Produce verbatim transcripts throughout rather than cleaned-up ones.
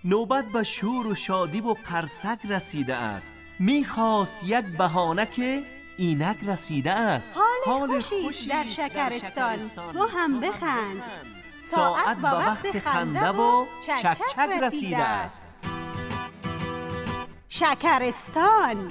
نوبت به شور و شادی و قرصک رسیده است. میخواست یک بهانه که اینک رسیده است. حال خوشی در شکرستان، تو هم بخند. ساعت به وقت خنده و چک چک رسیده است. شکرستان.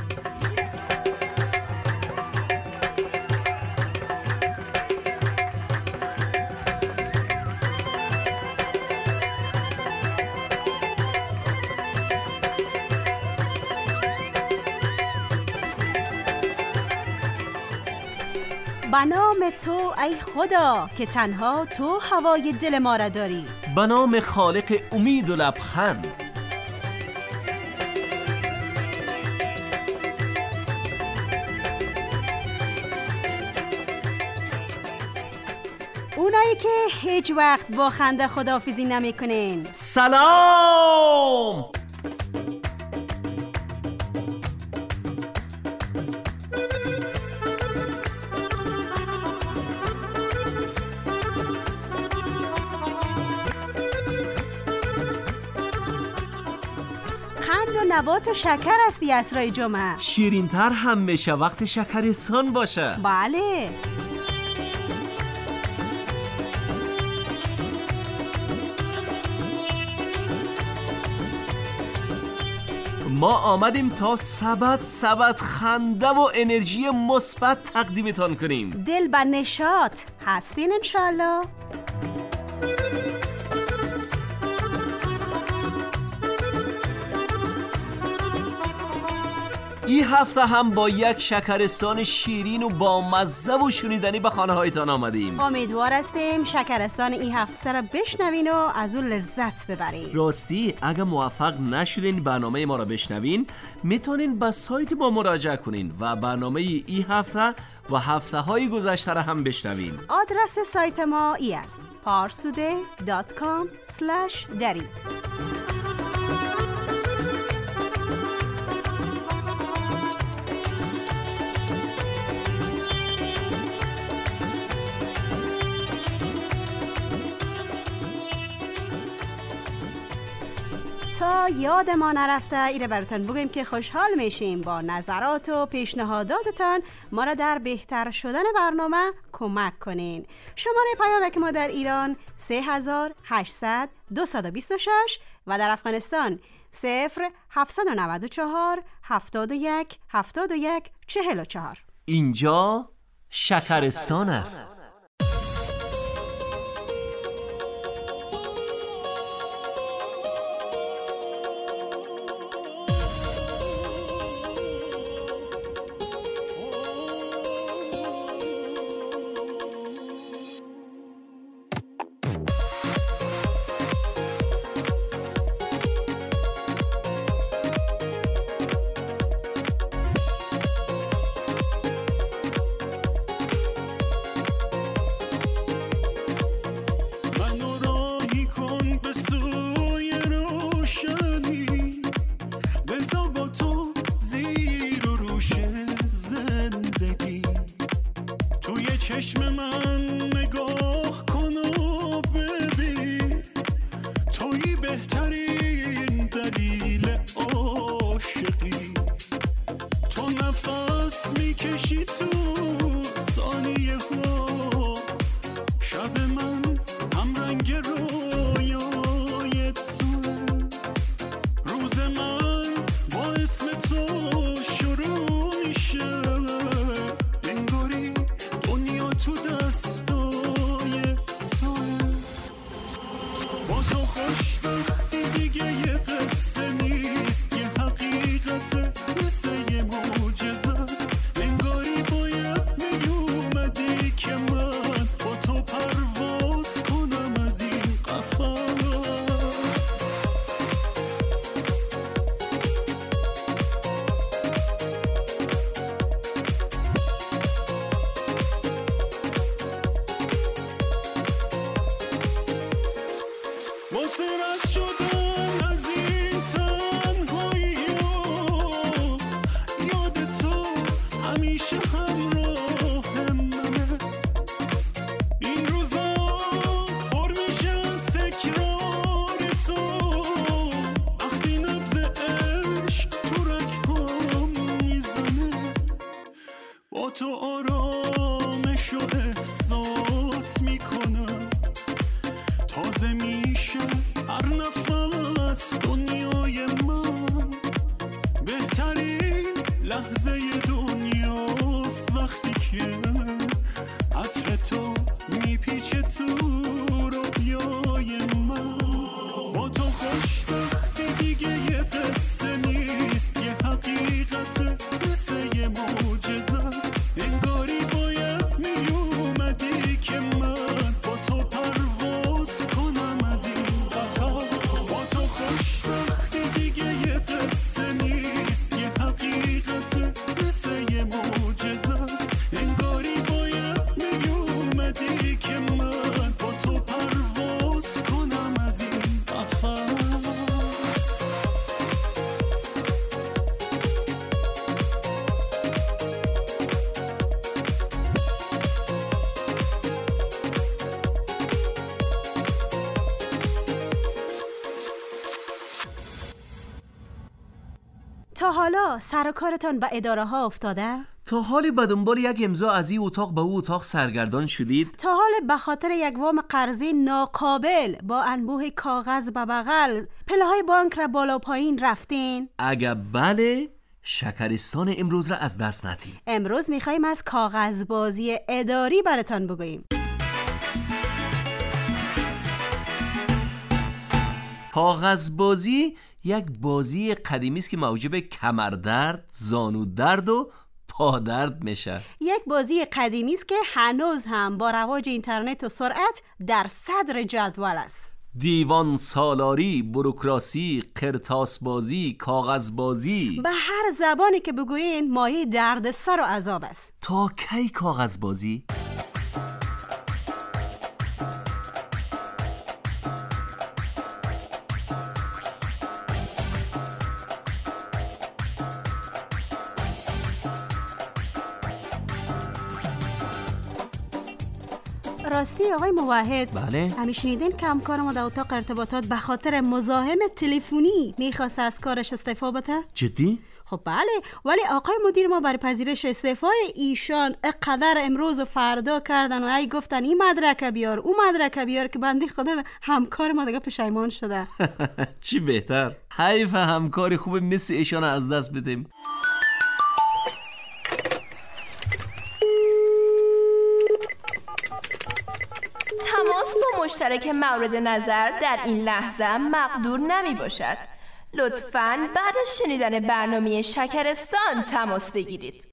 به نام تو ای خدا که تنها تو هوای دل ما را داری. به نام خالق امید و لبخند. اونایی که هیچ وقت با خنده خداحافظی نمی کنین، سلام. قند و نبات و شکر هستی اسرای جمعه. شیرین‌تر هم میشه وقت شکرستان باشه. بله. ما آمدیم تا سبد سبد خنده و انرژی مثبت تقدیمتان کنیم. دل به نشاط هستین انشالله؟ این هفته هم با یک شکرستان شیرین و با مزه و شنیدنی به خانه هایتان آمدیم. امیدوار هستیم شکرستان این هفته را بشنوین و از اون لذت ببرین. راستی اگه موفق نشدین برنامه ما را بشنوین، میتونین به سایت ما مراجعه کنین و برنامه این هفته و هفته های گذشته را هم بشنوین. آدرس سایت ما ای است: پارسوده دات کام اسلش دری. تا یاد ما نرفته ایره براتون بگویم که خوشحال میشیم با نظرات و پیشنهاداتتان ما را در بهتر شدن برنامه کمک کنین. شماره پیامک ما در ایران سه هزار و هشتصد و دویست و بیست و شش و در افغانستان صفر هفتصد و نود و چهار هفتاد و یک هفتاد و یک چهل و چهار. اینجا شکرستان است. تو دست تا حالا سر و کارتان به اداره ها افتاده؟ تا حالی به دنبال یک امضا از این اتاق به او اتاق سرگردان شدید؟ تا حال به خاطر یک وام قرضی ناقابل با انبوه کاغذ به بغل پله های بانک را بالا پایین رفتین؟ اگر بله، شکرستان امروز را از دست ندید. امروز میخوایم از کاغذبازی اداری براتان بگوییم. کاغذبازی یک بازی قدیمی است که موجب کمردرد، زانو درد و پادرد میشه. یک بازی قدیمی است که هنوز هم با رواج اینترنت و سرعت در صدر جدول است. دیوان سالاری، بوروکراسی، قرطاس بازی، کاغذ بازی، به هر زبانی که بگویین مایه درد سر و عذاب است. تا کی کاغذ بازی؟ راستی آقای موحد، بله؟ همیشه شنیدین که همکار ما در اتاق ارتباطات به خاطر مزاحم تلفنی میخواست از کارش استعفا بده؟ جدی؟ خب بله، ولی آقای مدیر ما برای پذیرش استعفای ایشان اقدر امروز و فردا کردن و ای گفتن این مدرک بیار او مدرک بیار که بندی خدا همکار ما دیگه پشیمان شده. چی بهتر، حیف همکاری خوب مثل ایشان از دست بدیم. تماس با مشترک مورد نظر در این لحظه مقدور نمی باشد. لطفاً بعد از شنیدن برنامه شکرستان تماس بگیرید.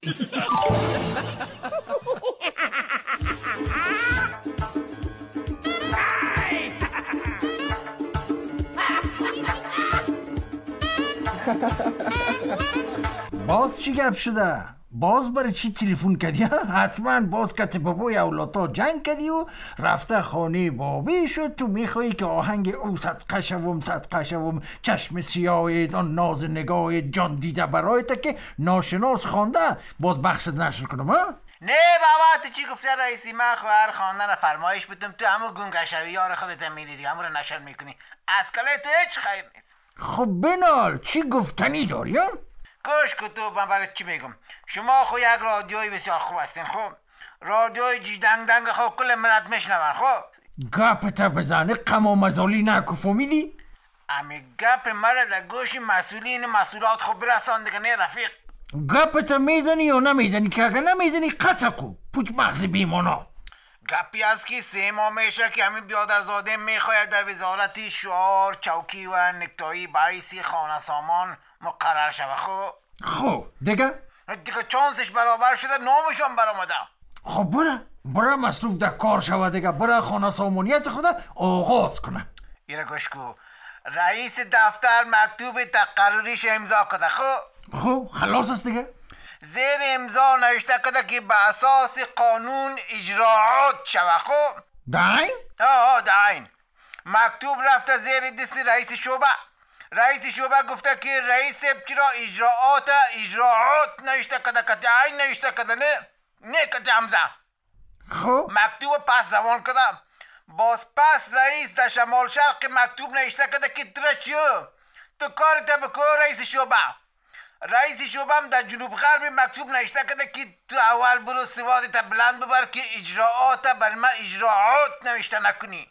باز چی گپ شده؟ باز برای چی تلفن کردی؟ حتما باز کت بابای اولاتا جنگ کردی و رفته خانه بابی شد. تو میخوایی که آهنگ او صدقه شوم صدقه شوم چشم سیاهت آن ناز نگاهت جان دیده برایت که ناشناس خوانده باز بخشت نشر کنم ها؟ نه بابا، تو چی گفته رئیسی؟ من خواهر خواندن فرمایش بدم تو همون گونگشوی یار خودت میری دیگه همون رو نشر میکنی. از کله تو هیچ خیر نیست. خب بنال چی گفتنی داری ها؟ گوش کن تو، من برای چی میگم. شما خو یک رادیوی بسیار خوب هستین. خب رادیوی جی دنگ دنگ خب کل ملت میشنون. خب گپت بزنه قم و مزالی نکو فهمیدی؟ امی گپ مرا در گوش مسئولین مسئولات خب برسان دیگه. نه رفیق، گپت میزنی یا نمیزنی؟ که اگر نمیزنی قطع کو پوچ مغز بیمانا. گپی از که سه ماه میشه که همین بیادرزاده میخواید در وزارت شعار چوکی و نکتایی باعثی خانه سامان مقرر شود. خب خب دیگه؟ دیگه چانسش برابر شده، نامشان برآمده. خب برا برا مصروف در کار شود دیگه. برا خانه سامانیت خود آغاز کنه. ایره گوش کو، رئیس دفتر مکتوب تقرریش امضا کده. خب خب خلاص است دیگه. زیر امضا نوشته کده که به اساس قانون اجراعات شود. خب داین؟ آه داین. مکتوب رفته زیر دست رئیس شعبه. رئیس شعبه گفته که رئیس چرا اجراعات اجراعات نوشته کده که داین نوشته کده. نه نه که امضا. خب مکتوب پس روان کده. باز پس رئیس در شمال شرق مکتوب نوشته کده که تره چیو تو کارت بکو رئیس شعبه. رئیس شعبه هم در جنوب غرب مکتوب نوشته کده که تو اول برو سوادت بلند ببر که اجراعات بر ما اجراعات نوشته نکنی.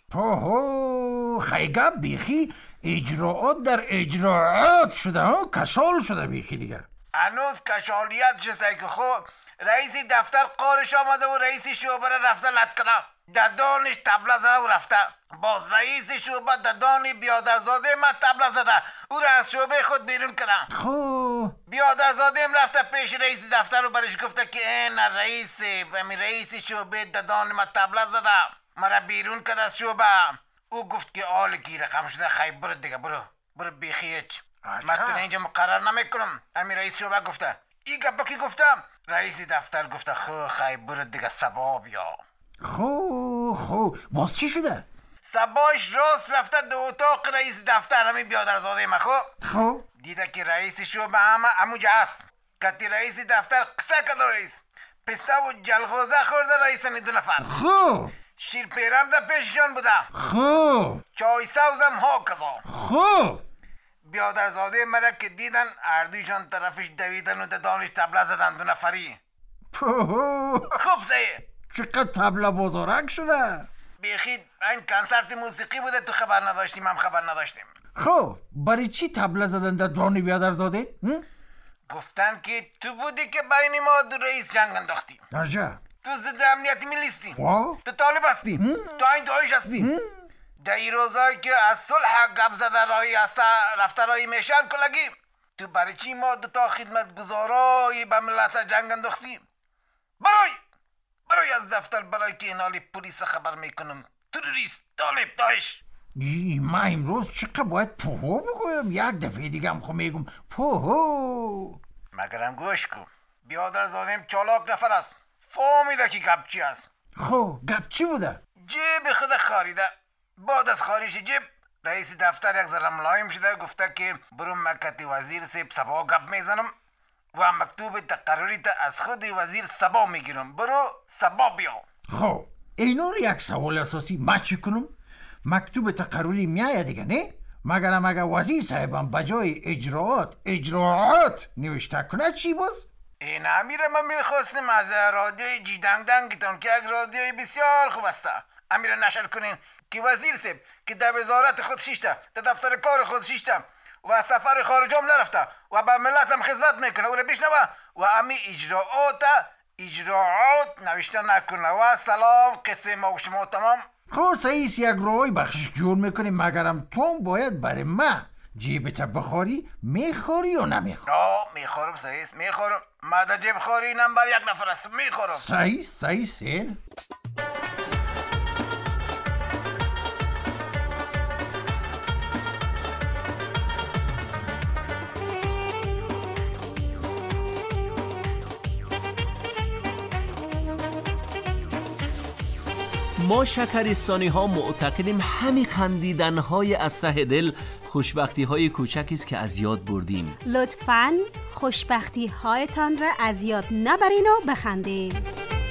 پوهو خیگه بیخی اجراعات در اجراعات شده ها، کشال شده بیخی دیگه. هنوز کشالیت شده که خب رئیس دفتر قارش آمده و رئیس شعبه را رفته لط کنه. ددانش تبله زده و رفته. باز رئیس شعبه ددان بیادرزاده ما تبله زده او را از شعبه خود بیرون کنه. خب بیادرزاده هم رفته پیش رئیس دفتر و برش گفته که این رئیس و رئیس شعبه ددان ما تبله زده مرا بیرون کرد از شعبه. او گفت که آل کی رقم شده. خیلی برو دیگه، برو برو بیخیچ، من تو اینجا مقرر نمیکنم. همین رئیس شعبه گفته. این گپا کی گفتم؟ رئیس دفتر گفته خو خیلی برو دیگه سبا بیا. خو خو باز چی شده؟ سباش راست رفته دو اتاق رئیس دفتر همین بیادرزاده ما. خب خب دیده که رئیس شعبه همه اموجه هست. کتی رئیس دفتر قصه کرده رئیس پسته و جلغوزه خورده رئیس دو نفر. خب شیر پیرم در پیششان بوده. خب چای سوزم ها کذا. خب بیادرزاده مرا که دیدن اردویشان طرفش دویدن و دانش تبله زدن دو نفری. خوب سه چقدر تبله بزرگ شده. بیخی این کنسرت موسیقی بوده، تو خبر نداشتیم هم خبر نداشتیم. خب برای چی تبله زدن در جان بیادرزاده؟ گفتن که تو بودی که بین ما دو رئیس جنگ انداختی. عجب. تو ضد امنیتی میلیستی، تو طالب هستی، تو این داعش هستی. در این روزایی که از صلح گپ زده راهی هسته رفته راهی میشن کلگی، تو برای چی ما دوتا خدمت گزارای به ملت جنگ انداختی؟ برای برای از دفتر برای که اینالی پلیس خبر میکنم تروریست طالب داعش. من امروز چقدر باید پوهو بگویم؟ یک دفعه دیگه هم خو میگم پوهو. مگرم گوش کن، بیادرزادیم چالاک نفر است، فهمیده که گپ چی است. خب گپ چی بوده؟ جیب خود خاریده. بعد از خاریش جیب رئیس دفتر یک ذره ملایم شده، گفته که برو مکتب وزیر سیب سبا گپ میزنم و مکتوب تقرری تا از خود وزیر سبا میگیرم، برو سبا بیا. خب اینو یک سوال اساسی ما چی کنم؟ مکتوب تقرری میایه دیگه نه؟ مگرم اگر وزیر صاحبم بجای اجراعات اجراعات نوشته کنه چی باز؟ این امیره من میخواستم از رادیوی جی دنگ دنگتان که یک رادیوی بسیار خوب است امیره نشر کنین که وزیر سیب که در وزارت خود شیشته، در دفتر کار خود شیشته و سفر خارج هم نرفته و به ملت هم خدمت میکنه او رو بشنوه و امی اجراعات اجراعات نوشته نکنه و سلام قصه ما و شما تمام. خب سعیس یک روی بخشش جور میکنیم، مگرم تو باید برای من جیبت بخوری میخوری یا نمیخوری؟ آه میخورم سعیس میخورم، ما در جیب خوری نمبر یک نفر است میخورم. سعیس سعیس این ما شکرستانی ها معتقدیم همین خندیدن های از ته دل خوشبختی های کوچکی است که از یاد بردیم. لطفاً خوشبختی هایتان را از یاد نبرین و بخندین.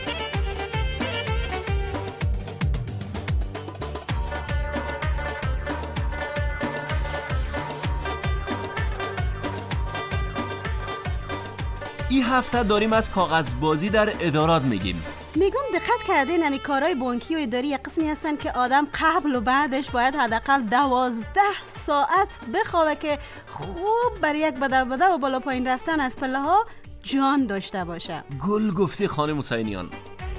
این هفته داریم از کاغذبازی در ادارات میگیم. میگم دقت کرده نمی کارهای بانکی و اداری قسمی هستن که آدم قبل و بعدش باید حداقل دوازده ساعت بخوابه که خوب برای یک بده بده و بالا پایین رفتن از پله ها جان داشته باشه. گل گفتی خانم حسینیان.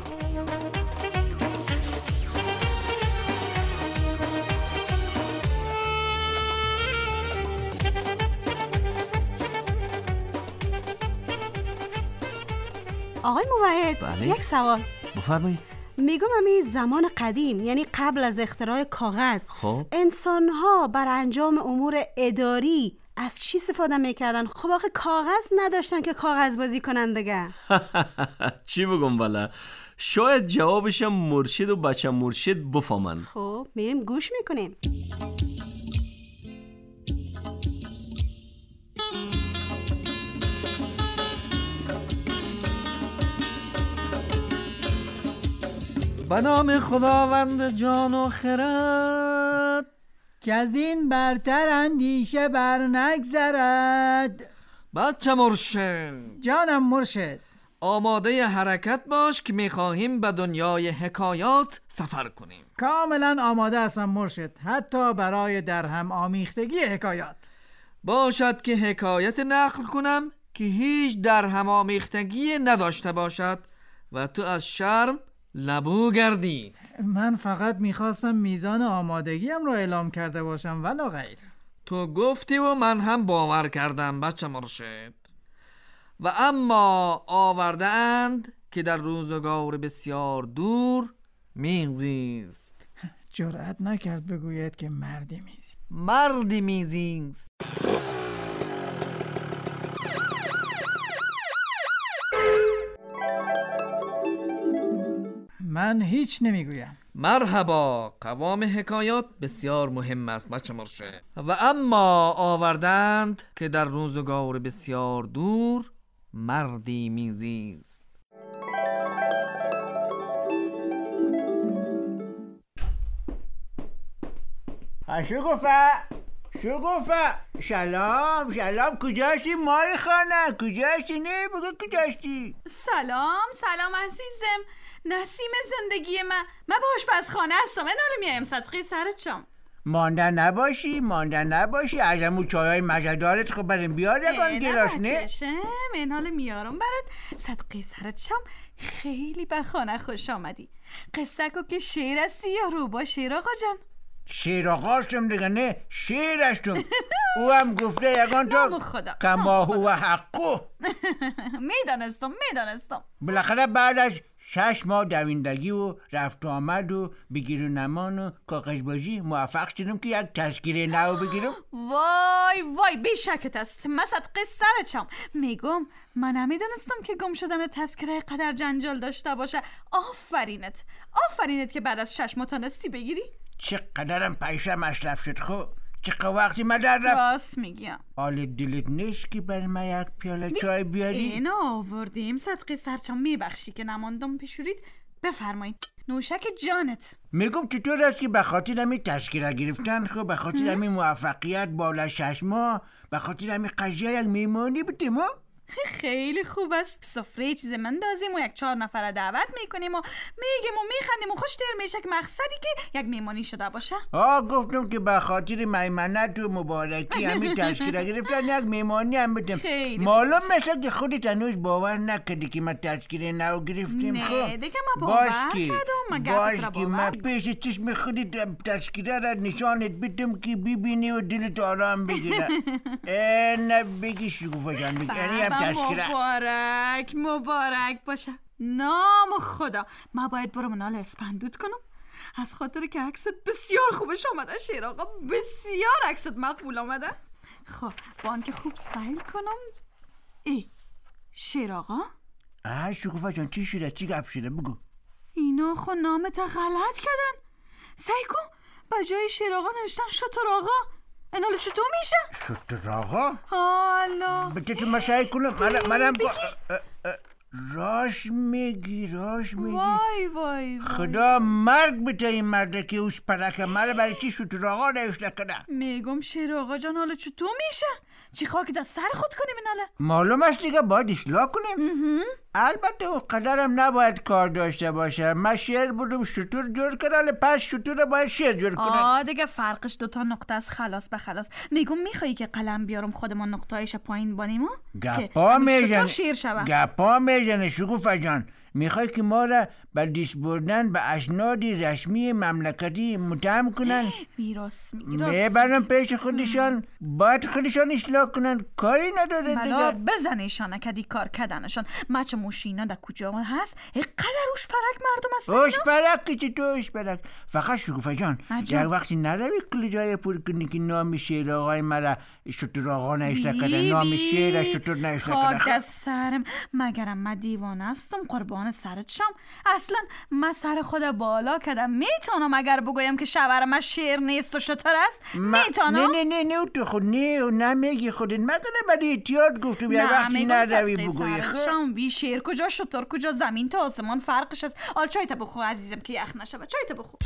آقای موحد بله؟ یک سوال بفرمایید. میگم امی زمان قدیم یعنی قبل از اختراع کاغذ خب انسان‌ها بر انجام امور اداری از چی استفاده میکردن؟ خب آخه کاغذ نداشتن که کاغذ بازی کنن دیگه. چی بگم والا، شاید جوابش مرشد و بچه مرشد بفهمن. خب میریم گوش میکنیم. به نام خداوند جان و خرد که از این برتر اندیشه بر نگذرد. بچه مرشد، جانم مرشد، آماده حرکت باش که میخواهیم به دنیای حکایات سفر کنیم. کاملا آماده هستم مرشد، حتی برای درهم آمیختگی حکایات. باشد که حکایت نقل کنم که هیچ درهم آمیختگی نداشته باشد و تو از شرم لبو گردی. من فقط میخواستم میزان آمادگیم رو اعلام کرده باشم ولا غیر. تو گفتی و من هم باور کردم بچه مرشد. و اما آورده اند که در روزگار بسیار دور میزیست. جرأت نکرد بگوید که مردی میزیست. مردی میزیست. من هیچ نمیگویم. مرحبا، قوام حکایات بسیار مهم است بچه مرشد. و اما آوردند که در روزگار بسیار دور مردی میزیست. شگفه شگفه سلام سلام، کجاشتی مای خانه؟ کجاشتی؟ نه بگو کجاشتی؟ سلام سلام عزیزم، نسیم زندگی من. من با آشپزخانه هستم. این حالا میایم صدقه سرت شام. ماندن نباشی ماندن نباشی از همون چایای مزه‌دارت خب بریم بیار یکان گلاس. نه این حالا میارم برات صدقه سرت شام. خیلی به خانه خوش آمدی. قصه کو که شعر هستی یا روبا شعر آقا جان؟ شیر آقاشتم دیگه، نه شیرشتم. او هم گفته یگان تو کما هو حقو. میدانستم میدانستم. بالاخره بعد از شش ماه دویندگی و رفت و آمد و بگیر و نمان و کاغذبازی موفق شدم که یک تذکره نو بگیرم. وای وای بیشکت است. من صدقه سرتم میگم من نمیدانستم که گم شدن تذکره قدر جنجال داشته باشه. آفرینت آفرینت که بعد از شش ماه تانستی بگیری. چقدرم پیشه مصرف شد. خب چقدر وقتی مدر رفت. راست میگم. حال دلت نیست که بر من یک پیاله چای بیاری؟ اینا آوردیم صدقه سرچم. میبخشی که نماندم پیشورید. بفرمایید نوشک جانت. میگم چطور است که به خاطر همین تذکره گرفتن خب به خاطر همین موفقیت بالا شش ماه به خاطر همین قضیه یک میمانی بتیم ها؟ خیلی خوب است. سفره چیز من دازیم و یک چهار نفر دعوت میکنیم و میگیم و میخندیم و خوشتر میشه که مقصدی که یک میمانی شده باشه. آه گفتم که به خاطر میمنت و مبارکی همین تذکره گرفتن یک میمانی هم بتیم. معلوم مثل که خودت هنوز باور نکردی که ما تذکره نو گرفتیم. نه خب دیگه ما باور کردم. باش که من پیش چشم خودت تذکره را نشانت بدم که ببینی و دلت آرام بگیره. نه بگی شکوفا جان بگی مبارک مبارک باشه. نام خدا من باید برو منال اسپندود کنم از خاطر که عکست بسیار خوبش آمده. شیر آقا بسیار عکست مقبول آمده. خب با آنکه خوب سعی کنم. ای شیر آقا آه شکوفا جان چی شده؟ چی گپ شده؟ بگو. اینا خو نامت غلط کردن. سعی کن با جای شیر آقا نوشتن شتر آقا. این حالا چطور میشه؟ شتر آقا؟ حالا بده تو مسایی کنم. منم با راش میگی راش میگی. وای وای وای خدا مرگ بده این مرده که اوش پرکه مرا برای چی شتر آقا نوشته کنه. میگم شیر آقا جان حالا چطور میشه؟ چی خاک دست سر خود کنیم این حاله؟ معلوم است دیگه باید اصلاح کنیم. البته اون قدرم نباید کار داشته باشه. من شعر بودم شطور جور کنم پس شطور باید شعر جور کنم. آه دیگه فرقش دوتا نقطه است. خلاص به خلاص. میگم میخوایی که قلم بیارم خودمون نقطهایش پایین بانیم ها؟ گپا میزن شیر شوه. گپا میزنه شکوفا جان. میخوای که ما را بر دیش بردن به اسناد رسمی مملکتی متهم کنن؟ میراث میگی. میبرن پیش خودشان باید خودشان اصلاح کنن. کاری نداره دیگه. ملا بزن ایشان کدی کار کردنشان. مچ موشینا در کجا هست؟ اینقدر اوش پرک مردم هست. اوش پرک که چی تو اوش پرک؟ فقط شکوفا جان یک وقتی نروی کلی جای پر کنی که نام شیر آقای مرا شتر آقا نشته کده. نام شیر شتر نشته کده. خاک از سرم. مگرم من دیوانه هستم قربان سرت شم. اصلا من سر خود بالا کردم. میتونم اگر بگویم که شوهر من شیر نیست و شتر است؟ میتونم؟ نه نه نه نه تو خود نه نمیگی خودت. مگه بعد احتیاط گفتم یک وقتی نروی بگویی. شم وی شیر کجا شتر کجا زمین تا آسمان فرقش است. آل چای تا بخور عزیزم که یخ نشه. چای تا بخور.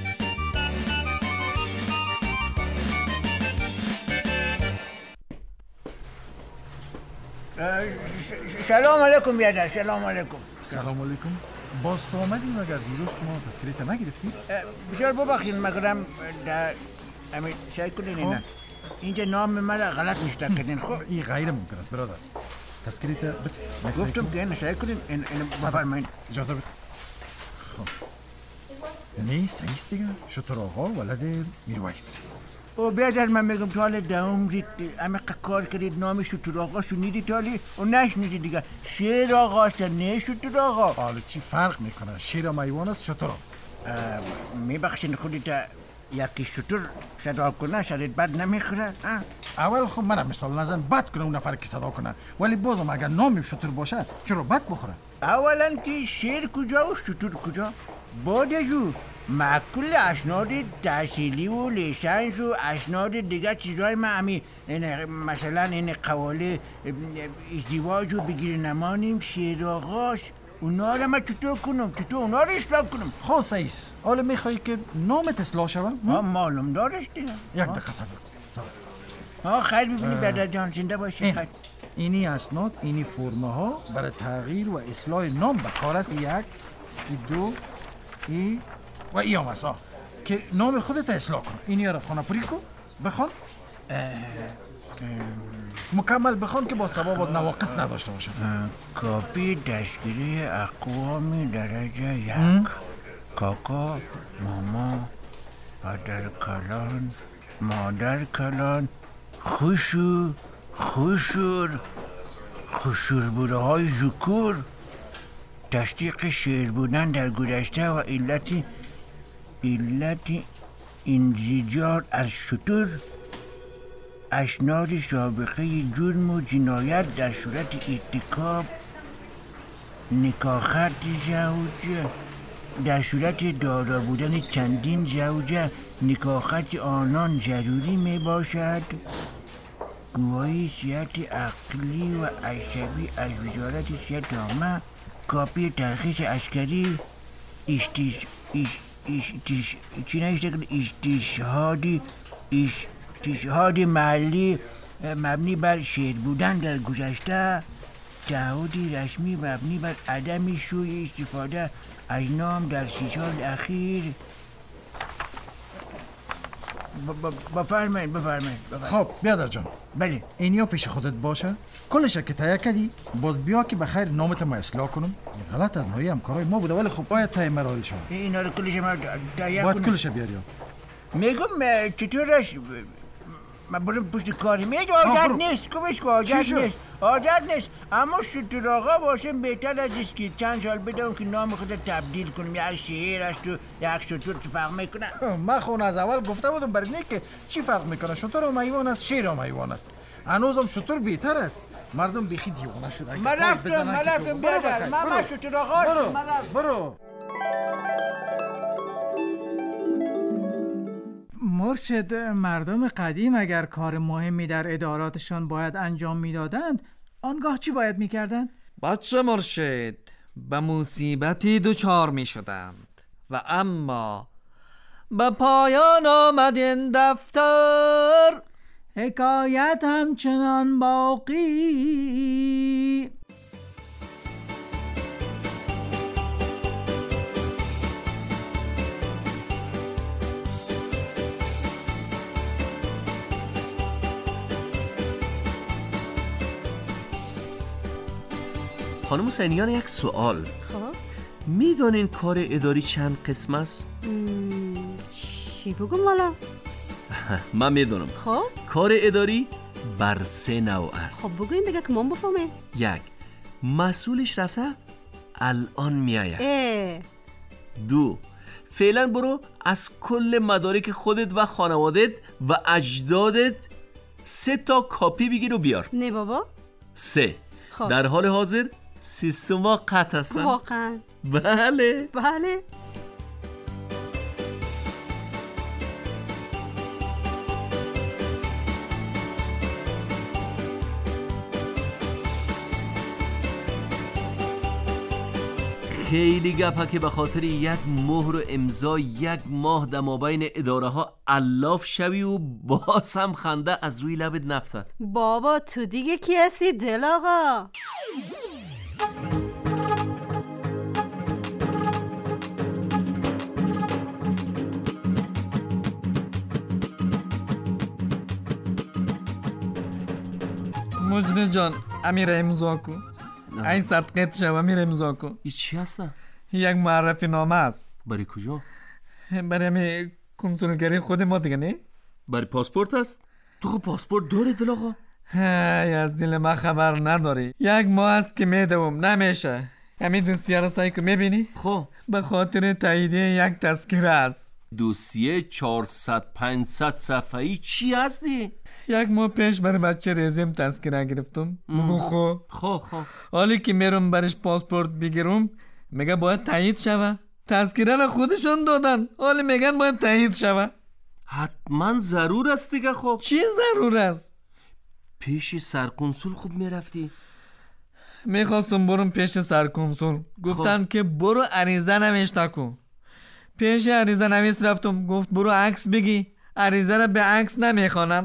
سلام علیکم بیادر. سلام علیکم. سلام علیکم. باز تو آمدیم اگر دیروز تو ما تذکره تا نگرفتید؟ بسیار ببخشید مگرم در همین سعی کنین اینا اینجا نام من غلط نشته کردین. خب این غیر ممکن است برادر. تذکره تا بده. گفتم که این سعی کنین این بفرمایید. اجازه بده. خب نه صحیح است دیگه. شتر آقا ولد میرویس. او بیادر من میگم تو حال دوم زید همه کار کردید نام شتر آقا شنیدید حالی و نشنیدید دیگه. شیر آقا است نه شتر آقا. حالا چی فرق میکنه؟ شیر میوان است شتر آقا. میبخشین خودت یکی شتر صدا کنه شرط بد نمیخوره. اول خب منم مثال نزن بد کنه اون نفر که صدا کنه ولی بازم اگر نام شتر باشه چرا بد بخوره؟ اولا که شیر کجا و شتر کجا؟ بعدشو معقول اسناد تحصیلی و لیسانس و اسناد دیگه چیزای ما همی مثلا این قواله ازدواج و بگیر نمانیم شیر آقاست. اونا رو من چطور کنم؟ چطور اونا رو اصلاح کنم؟ خب سعیس حالا میخوایی که نامت اصلاح شوه؟ ها معلوم دارش دیگه. یک دقیقه صبر صبر. آه خیر ببینی برادر جان، زنده باشی. خیر. اینی اسناد، اینی فرمه ها برای تغییر و اصلاح نام به کار است. یک، ای دو، ای و ای هم است. که نام خودت اصلاح کن. اینی را خانه پری کن، بخوان مکمل بخوان که با سبب از نواقص نداشته باشن. کاپی دستگیری اقوام درجه یک. کاکا، ماما، پدر کلان، مادر کلان، خوشور، خوشور، خوشور بوده های ذکور، تصدیق شعر بودن در گذشته و علت علت انزجار از شتر، اسناد سابقه جرم و جنایت در صورت ارتکاب، نکاحت زوجه در صورت دارا بودن چندین زوجه، نکاحت آنان ضروری می باشد. گواهی صحت عقلی و عصبی از وزارت صحت عامه. کاپی ترخیص عسکری. استش اش استش چی نوشته؟ استشهادی استشهاد محلی مبنی بر شعر بودن در گذشته. تعهدی رسمی مبنی بر عدم شوی استفاده از نام در سی سال اخیر. بفرمایید بفرمایید. خب بیادر جان، بله اینیا پیش خودت باشه. کلش که تایید کردی، باز بیا که بخیر نامت ما اصلاح کنم. این غلط از نوعی همکارای ما بوده، ولی خب باید تایید مراحل شد. اینا رو کلش ما تایید باید کنم. کلش بیاری. میگم چطورش من برم پشت کاری میگم عادت نیست. کمش که عادت نیست عادت نیست اما شطور آقا باشم بهتر از است که چند سال بدم که نام خود تبدیل کنم. یک شعر است و یک شطور که فرق میکنه. من خون از اول گفته بودم برای نه که چی فرق میکنه. شطور هم حیوان است، شعر هم حیوان است. هنوزم شطور بهتر است. مردم بیخی دیوانه شده. من رفتم من رفتم برادر. من من شطور آقا برو برو. مرشد، مردم قدیم اگر کار مهمی در اداراتشان باید انجام میدادند، آنگاه چی باید میکردند؟ بچه مرشد به مصیبتی دچار میشدند و اما به پایان آمد این دفتر. حکایت همچنان باقی. خانم حسینیان، یک سوال. خب میدونین کار اداری چند قسم است؟ چی بگم والا؟ من میدونم. خب کار اداری بر سه نوع است. خب بگوین دیگه که من بفهمه. یک، مسئولش رفته الان میآید. اه. دو، فعلا برو از کل مدارک خودت و خانوادت و اجدادت سه تا کاپی بگیر و بیار. نه بابا. سه، خب. در حال حاضر سیستما قطع هستن. واقعا؟ بله بله. خیلی گپه که به خاطر یک مهر و امضا یک ماه دمابین اداره ها الاف شوی و باز هم خنده از روی لبت نفته. بابا تو دیگه کی هستی دل آقا؟ مجنی جان امیر امضا کن. این صدقت شو امیر امضا کن. این چی هسته؟ یک معرفی نامه است. برای کجا؟ برای همین کنسولگری خود ما دیگه نه؟ برای پاسپورت است؟ تو خب پاسپورت داری دل آقا؟ های از دل ما خبر نداری. یک ماه است که میدوم نمیشه. همین دوسیه را سایی که میبینی؟ خب به خاطر تاییدیه یک تذکره است. دوسیه چهارصد پانصد صفحه‌ای چی هستی؟ یک ماه پیش برای بچه رزیم تذکره گرفتم. بگو خو خو خو حالی که میرم برش پاسپورت بگیرم میگه باید تایید شوه. تذکره را خودشون دادن حالی میگن باید تایید شوه. حتما ضرور است دیگه. خب چی ضرور است؟ پیش سرکنسول خوب میرفتی؟ میخواستم برم پیش سرکنسول، گفتن که برو عریضه نوشته کن. پیش عریضه نویس رفتم، گفت برو عکس بگی. عریضه را به عکس نمیخوانم.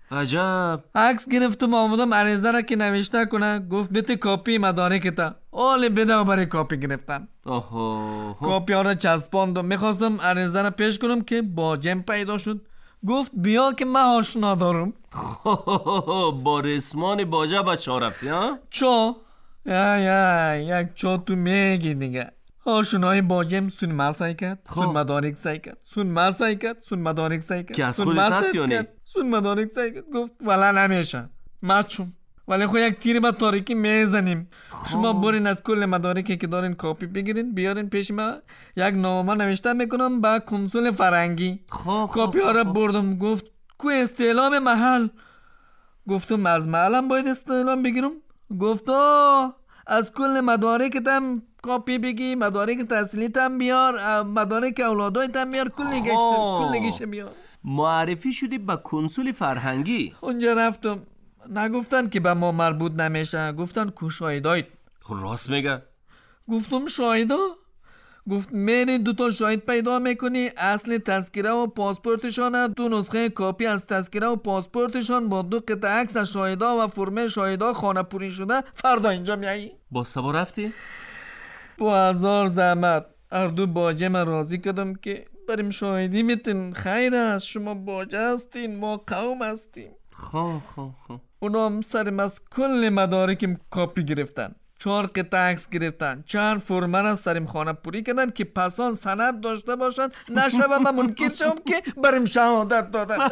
عجب. عکس گرفتم آمدم عریضه را که نوشته کنه، گفت بیت کاپی مدارکتا. آله بده و برای کاپی گرفتن. آها. کاپی ها را چسباندم. میخواستم عریضه را پیش کنم که باجم پیدا شد. گفت بیا که من آشنا دارم. با رسمان باجه بچه ها رفتی ها؟ چا؟ یا یا یک چا تو میگی دیگه. آشنای باجم سون ما سعی کرد، سون مدارک سعی کرد، سون ما سعی کرد، سون مدارک سعی کرد، که از خودت هست یا نه؟ سون مدارک سعی کرد. گفت ولی نمیشه مچون، ولی خب یک تیر با تاریکی میزنیم. شما برین از کل مدارکی که دارین کاپی بگیرین بیارین پیش ما، یک نامه نوشته میکنم با کنسول فرنگی. کاپی ها را بردم. گفت کو استعلام محل؟ گفتم از محلم باید استعلام بگیرم؟ گفت آه از کل مدارکتم کاپی بگی، مدارک تحصیلیتم بیار، مدارک اولادایتم بیار، کلگیش کلگیش بیار. معرفی شدی با کنسول فرهنگی؟ اونجا رفتم، نگفتن که به ما مربوط نمیشه، گفتن کو شاهدایت. راست میگه؟ گفتم شاهدا؟ گفت میری دوتا شاهد پیدا میکنی، اصل تذکره و پاسپورتشان، دو نسخه کاپی از تذکره و پاسپورتشان با دو قطعه عکس از شاهدا و فرم شاهدا خانه پوری شده، فردا اینجا میایی. با سبا رفتی؟ با هزار زحمت هر دو باجه من راضی کردم که بریم شاهدی میتین. خیر است، شما باجه هستین، ما قوم هستیم. خواه خواه خواه. اونا هم سرم از کل مدارکم کاپی گرفتن، چهار قطعه عکس گرفتن، چهار فرمه را سرم خانه پوری کردن که پسان سند داشته باشن، نشوه من منکر شم که بریم شهادت دادن.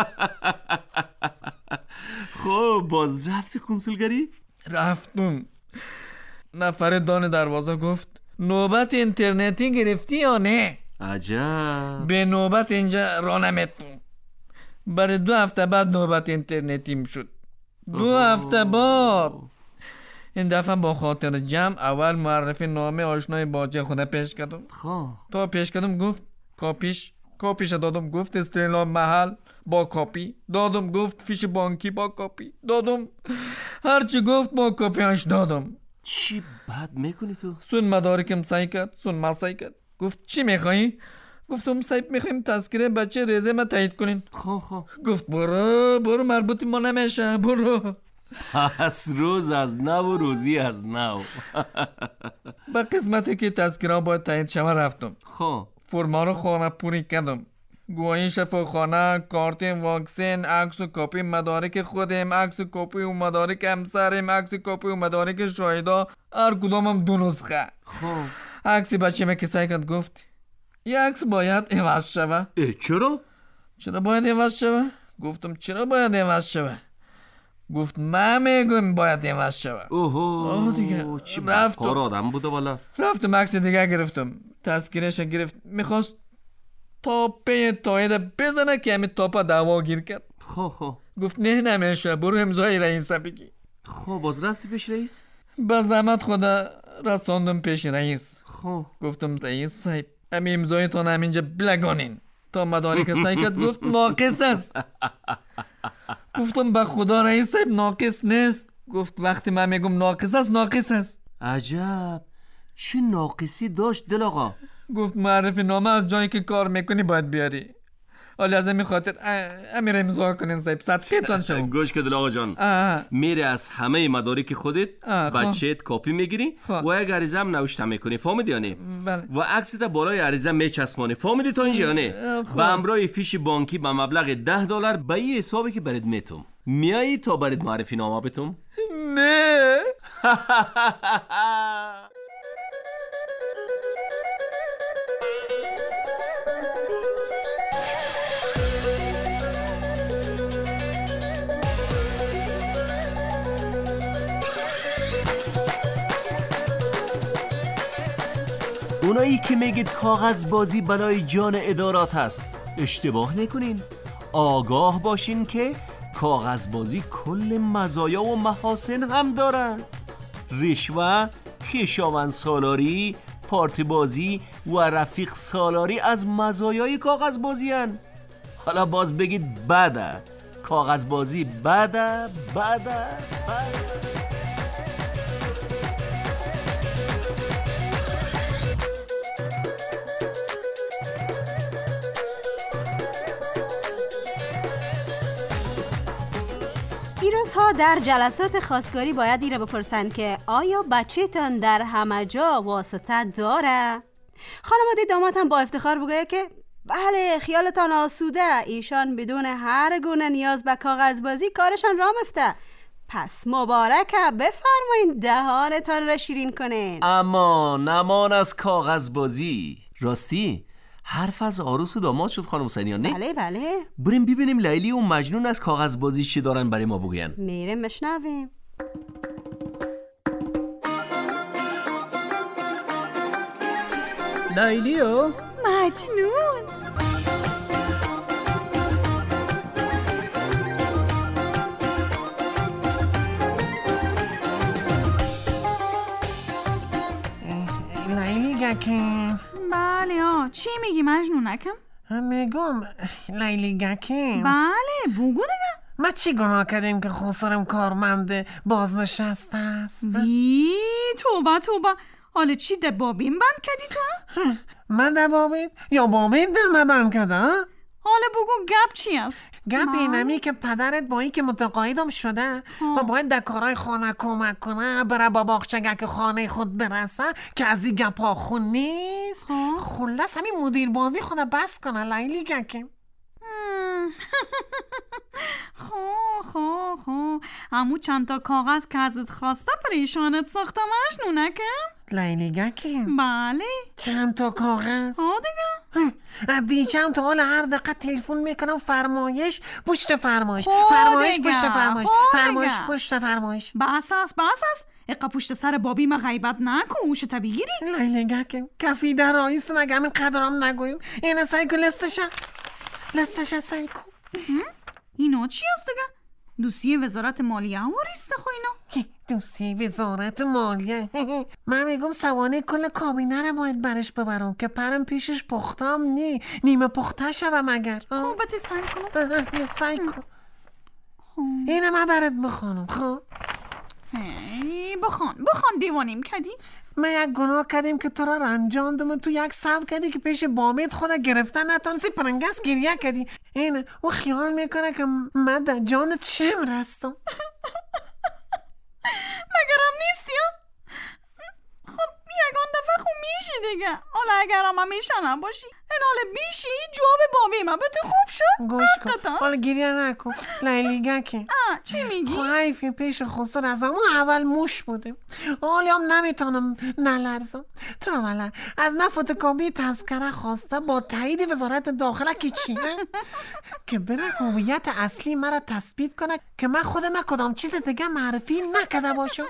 خب باز رفتی کنسولگری؟ رفتم. نفر دان دروازه گفت نوبت اینترنتی گرفتی یا نه؟ عجب. به نوبت اینجا را نمیتون. برای دو هفته بعد نوبت اینترنتیم شد. دو هفته بعد. این دفعه با خاطر جمع اول معرفی نامه آشنای باجه خونه پیش کردم. خواه. تا پیش کردم گفت کاپیش. کاپیش دادم. گفت استعلام محل با کاپی دادم. گفت فیش بانکی با کاپی دادم. هرچی گفت با کاپیش دادم. چی بد میکنی تو؟ سون مدارکم سعی کرد، سون ما سعی کرد. گفت چی میخوایی؟ گفتم سعی میخوایم تذکره بچه ریزه ما تایید کنین. خواه خواه. گفت برو برو مربوط ما نمیشه، برو. پس روز از نو و روزی از نو. با قسمتی که تذکره باید تایید شما رفتم. خواه. فرما رو خانه پوری کردم. گواهی شفاخانه، کارت واکسن، عکس و کاپی مدارک خودم، عکس و کاپی و مدارک همسرم، عکس و کاپی و مدارک شاهدا، هر کدامم دو نسخه. خب عکسی بچه من که سعی کرد گفت یه عکس باید عوض شوه. اه چرا؟ چرا باید عوض شوه؟ گفتم چرا باید عوض شوه؟ گفت من میگم باید عوض شوه. اوه دیگه چی بدکار آدم بوده والا. رفتم عکس دیگه گرفتم، تذکرهش گرفت. میخواست تاپه تایید بزنه که همین تاپه دعوا گیر کرد. خب خب. گفت نه نمیشه، برو امضای رئیس بگی. خب باز رفتی پیش رئیس؟ با زحمت خدا رساندم پیش رئیس. خب گفتم رئیس صاحب همین امضایتان همینجا بلگانین. تا مدارک سعی کرد گفت ناقص است. گفتم به خدا رئیس صاحب ناقص نیست. گفت وقتی من میگم ناقص است ناقص است. عجب چه ناقصی داشت دل آقا؟ گفت معرفی نامه از جایی که کار میکنی باید بیاری. حالا از همین خاطر امیر امضا کنین صاحب صد پیتان شما. گوش که دل آقا جان، میری از همه مدارک خودت بچهت کاپی میگیری و یک عریضه هم نوشته میکنی، فهمیدی یا نه؟ و عکست بالای عریضه میچسبانی، فهمیدی تا اینجا یا نه؟ به همراه فیش بانکی به مبلغ ده دلار به این حسابی که برات میتم. میایی تا برات معرفی نامه بتم؟ نه. اونایی که میگید کاغذ بازی بلای جان ادارات هست اشتباه میکنین. آگاه باشین که کاغذ بازی کل مزایا و محاسن هم دارن. رشوه، خویشاوند سالاری، پارتی بازی و رفیق سالاری از مزایای کاغذ بازی هن. حالا باز بگید بده، کاغذ بازی بده بده بده. این روزها در جلسات خواستگاری باید ایره بپرسن که آیا بچه‌تان در همه جا واسطه داره؟ خانواده داماد هم با افتخار بگه که بله خیالتان آسوده، ایشان بدون هر گونه نیاز به کاغذبازی کارشان راه میفته. پس مبارکه، بفرمایید دهانتان را شیرین کنین. اما نمان از کاغذبازی. راستی حرف از عروس و داماد شد خانم سنیان، نه؟ بله بله. بریم ببینیم لیلی و مجنون از کاغذبازی چی دارن برای ما بگن. میریم بشنویم. لیلی و مجنون. لیلی گکم. بله آه چی میگی مجنونکم؟ میگم لیلی گکم. بله بگو دیگه. ما چی گناه کردیم که خسرم کارمند بازنشسته است؟ وی توبه توبه. حالا چی ده بابین بند کردی تو؟ من ده بابین؟ یا بابین ده من بند کرده؟ حالا بگو گپ چی است؟ گپ اینمی که پدرت با این که متقاعدم شده و باید در کارهای خانه کمک کنه، بره با باغچگک خانه خود برسه که از این گپ ها خون نیست. خلاص همین مدیر بازی خونه بس کنه لیلی گکم. خو خو خو همو چند تا کاغذ که ازت خواسته پریشانت ساخته مجنونکم؟ لیلی گکم. بله چند تا کاغذ؟ ها دیگه. عبدی چند تا حالا هر دقیقه تلفن میکنم فرمایش پشت فرمایش، فرمایش پشت فرمایش، فرمایش پشت فرمایش. بس است بس است. اقا پشت سر بابی ما غیبت نکن اوشتا بگیری. لیلی گکم کفی در رئیس مگه همین قدرام نگویم. اینه سعی کن لستشه لستشه سعی کن. اینا چی هست دیگه؟ دوسیه وزارت مالیه هم ریسته خو اینا؟ دوسیه وزارت مالیه؟ من میگم سوانه کل کابینه رو باید برش ببرم که پرم پیشش پختم نی نیمه پخته شوه مگر. خب بتی سعی کنم. سعی کن. اینه من برات بخونم. خب بخون بخون دیوانیم کدی. من یک گناه کردیم که تو را رنجاندم، تو یک سب کردی که پیش بامید خدا گرفتن نتونستی پرنگس گریه کردی. اینه او خیال میکنه که من در جانت شم رستم. مگرم نیستی ها؟ خب یکان دفعه خب میشی دیگه. حالا اگرم هم میشه نباشی این حال بیشی جواب بابی من بهت خوب شد. گوش کن حالا گریه نکن لیلی گکه. آه چی میگی؟ خواهیف که پیش خسر از همون اول موش بوده، حالی هم نمیتونم نلرزم. تو رو ولر از نه فتوکاپی تذکره خواسته با تایید وزارت داخله که چیه که بره هویت اصلی مرا تثبیت کنه که من خودم کدام چیز دیگه معرفی نکرده باشم.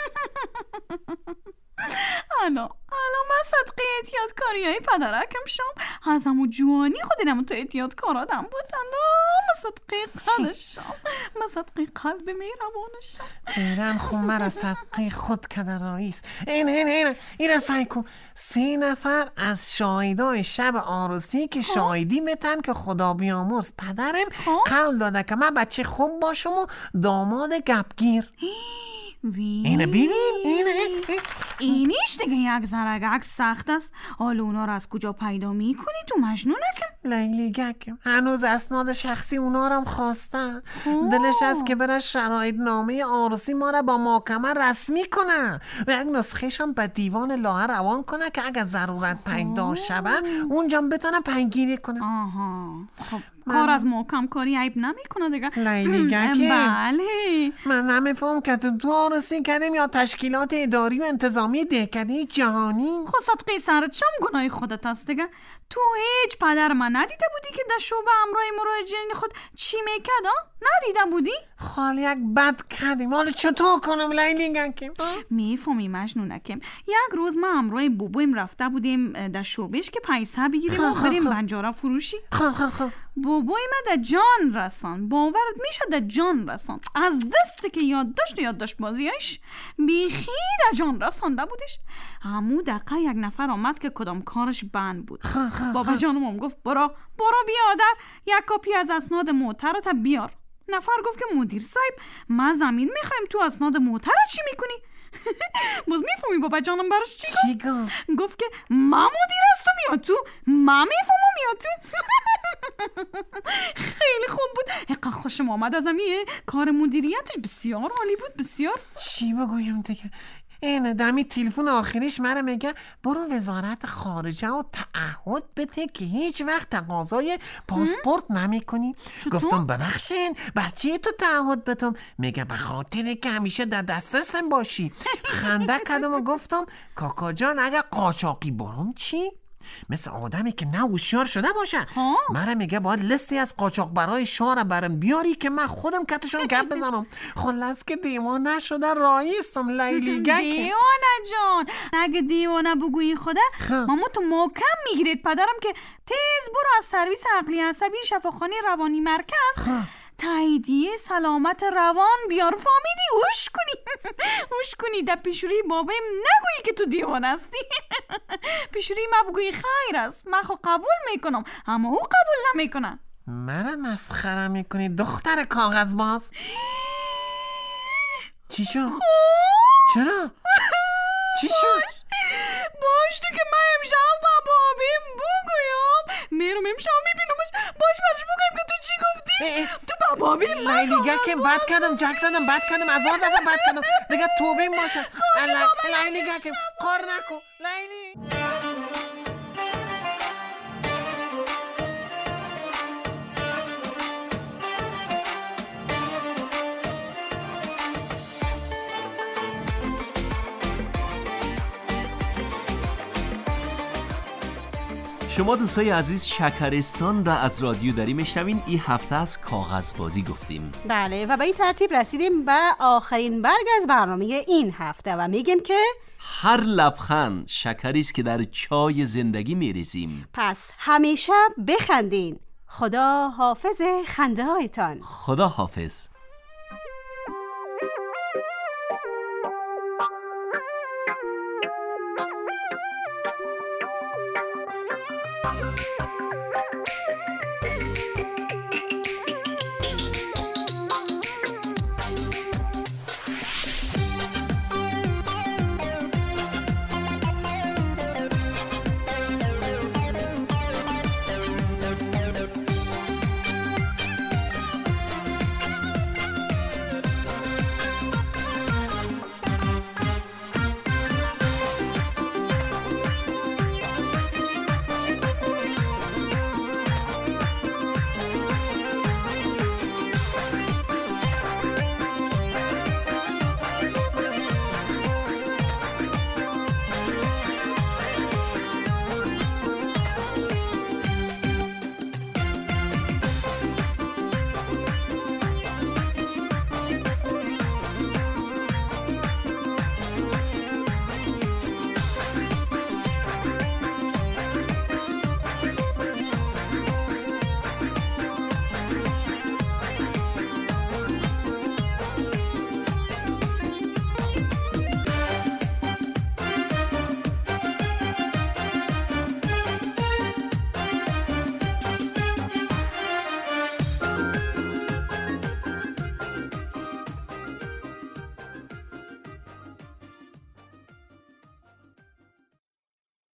انا انا من صدقه اعتیاد کاری های پدرکم شم از همون جوانی خودم تو اعتیاد کارادم بود. انا من صدقه قلشم من صدقه قلب میروانشم. فیرن خون مرا صدقه خود کده رئیس. این این این این سعی کن. سه نفر از شاهدای شب عروسی که شاهدی میتن که خدا بیامرز پدرم قول داده که من بچه خوب باشم و داماد گپگیر. وی اینه ببین اینه اینیش دیگه یک زرگک سخت است. حالا اونا رو از کجا پیدا میکنی تو مجنونکم؟ لیلی گکم هنوز اسناد شخصی اونا رو هم خواستن. دلش است که بره شرایط نامه عروسی ما رو با محکمه رسمی کنه و یک نسخهشون به دیوان لاهه روان کنه که اگر ضرورت پیدا شوه اونجا بتونه پیگیری کنه. آها خب کار از محکم کاری عیب نمی کنه دیگه. لیلی گکم بله من نمیفهم که تو تو عروسی کردیم یا تشکیلات اداری و انتظامی دهکده جهانی. خود صدقی سرت شم گناه خودت هست دیگه. تو هیچ پدر من ندیده بودی که در شعبه امرای مراجعین خود چی میکرد ها؟ ندیده بودی؟ خالی یک بد کردیم. حالا چطور کنم لیلی گکم؟ میفهمی مجنونکم یک روز ما امرای بوبویم رفته بودیم در شعبهش که پیسه بگیریم و بریم بنجاره فروشی. بوبوی ما در جان رسان. باورت میشه در جان رسان. از دسته که یاد داشت و یاد داشت بازیش بیخی در جان رسانده بودش. همو دقیقه یک نفر آمد که کدام کارش بند بود. بابا جانم هم گفت برو برو بیادر یک کپی از اسناد معترت بیار. نفر گفت که مدیر صاحب ما زمین میخوایم تو اسناد معترت چی میکنی؟ باز میفهمی بابا جانم براش چی گفت؟ گفت که ما مدیر هستم یا تو؟ ما میفهمم یا تو؟ خیلی خوب بود. اینقدر خوشم آمد ازم. کار مدیریتش بسیار عالی بود. بسیار. چی بگویم دیگه؟ این دمی تلفن آخریش من میگه برو وزارت خارجه و تعهد بده که هیچ وقت تقاضای پاسپورت نمی کنی. گفتم ببخشین برچی تو تعهد بدم؟ میگه به خاطر که همیشه در دسترسم باشی. خنده کردم و گفتم کاکا جان اگه قاچاقی برم چی؟ مثل آدمی که نه هوشیار شده باشه. مرا میگه باید lisتی از قاچاق برای شاه برم بیاری که من خودم کتشون گپ بزنم. خلاص که دیوانه شده رایستم لیلیگه. دیوانه جان اگه دیوانه بگویی خدا مامو تو محکم میگیرید. پدرم که تیز برو از سرویس عقلی عصبی شفاخانه روانی مرکز تاییدیه سلامت روان بیار فامیدی اوش کنی. اوش کنی در پیشوری بابایم نگویی که تو دیوانه هستی. پیشوری ما بگویی خیر است. من خو قبول میکنم اما او قبول نمیکنه. منم مسخره میکنی دختر کاغذ باز؟ چی شد؟ چرا؟ چی شد؟ باش تو که من امشب با بابیم بگویم میرم امشب میبینمش. باش برش بگویم که تو چی گفتی؟ تو با بابیم لیلیگه که بد کردم جک زدم بد کردم از آن دفعه بد کردم دیگه توبیم باشه. لیلیگه که قار نکن لیلی. شما دوستای عزیز شکرستان را از رادیو داری میشنوین. این هفته از کاغذبازی گفتیم. بله و به این ترتیب رسیدیم به آخرین برگ از برنامه این هفته و میگیم که هر لبخند شکری است که در چای زندگی میریزیم. پس همیشه بخندین. خدا حافظ خنده هایتان. خدا حافظ.